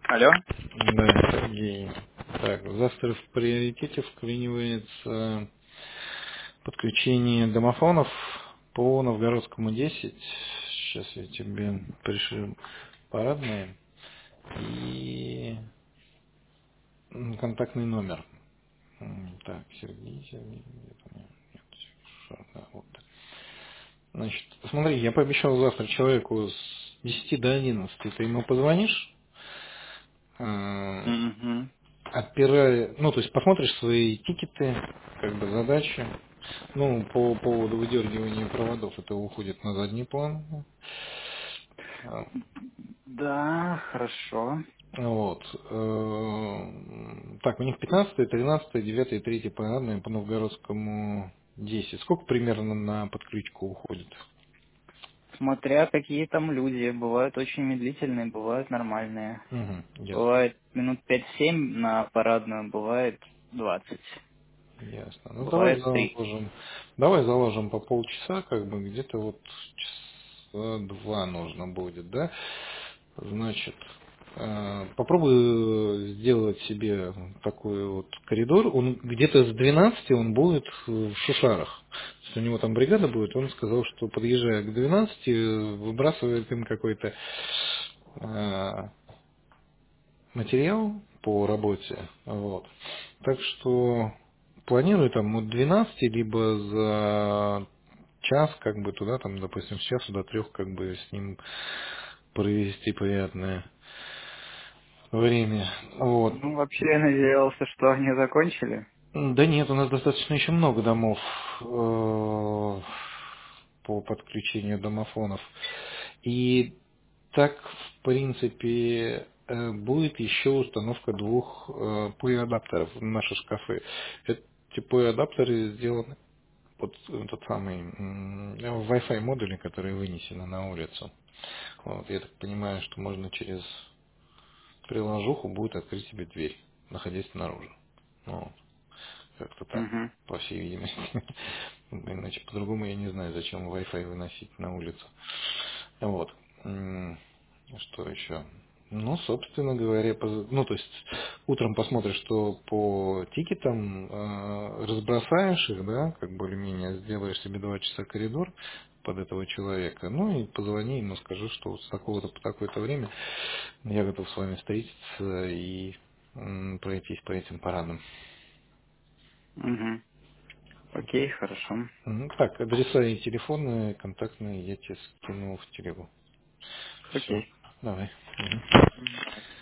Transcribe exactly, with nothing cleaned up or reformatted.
Алло? Да, Сергей. Так, завтра в приоритете вклинивается подключение домофонов по Новгородскому десять. Сейчас я тебе пришлю парадные и м, контактный номер. М, Так, Сергей, Сергей, где там я? Нет, хорошо, да, вот. Значит, смотри, я пообещал завтра человеку с десяти до одиннадцати. Ты ему позвонишь? Э, Угу. Отпирая, ну, то есть посмотришь свои тикеты, как бы задачи. Ну, по поводу выдергивания проводов, это уходит на задний план. А, Да, хорошо. Вот. Э, Так, у них пятнадцатое, тринадцатое, девятое, третье парадное по Новгородскому десять. Сколько примерно на подключку уходит? Смотря какие там люди. Бывают очень медлительные, бывают нормальные. Угу, ясно. Бывает минут пять-семь на парадную, бывает двадцать. Ясно. Ну давай Бывает тридцать. заложим, давай заложим по полчаса, как бы где-то вот часа два нужно будет, да? Значит, э, попробуй сделать себе такой вот коридор. Он где-то с двенадцати он будет в Шушарах. То есть у него там бригада будет, он сказал, что подъезжая к двенадцати, выбрасывает им какой-то э, материал по работе. Вот. Так что планирую там от двенадцати либо за час, как бы туда, там, допустим, с часу до трех, как бы с ним провести приятное время. Вот. Ну, вообще я надеялся, что они закончили. Да нет, у нас достаточно еще много домов э, по подключению домофонов. И так, в принципе, э, будет еще установка двух э, пи-адаптеров в наши шкафы. Эти пи-адаптеры сделаны под тот самый м, Wi-Fi модули, которые вынесены на улицу. Вот, я так понимаю, что можно через приложуху будет открыть себе дверь, находясь снаружи. Ну, как-то так, Угу. по всей видимости. Иначе по-другому я не знаю, зачем Wi-Fi выносить на улицу. Вот. М, Что еще? Ну, собственно говоря, поз- ну, то есть утром посмотришь, что по тикетам э, разбросаешь их, да, как более-менее сделаешь себе два часа коридор под этого человека, ну и позвони ему, скажи, что вот с такого-то по такое-то время я готов с вами встретиться и м, пройтись по этим парадам. Угу. Окей, хорошо. Мгм. Так, адреса и телефоны контактные я тебе скинул в телегу. Все, Окей. давай. Мгм. Мгм.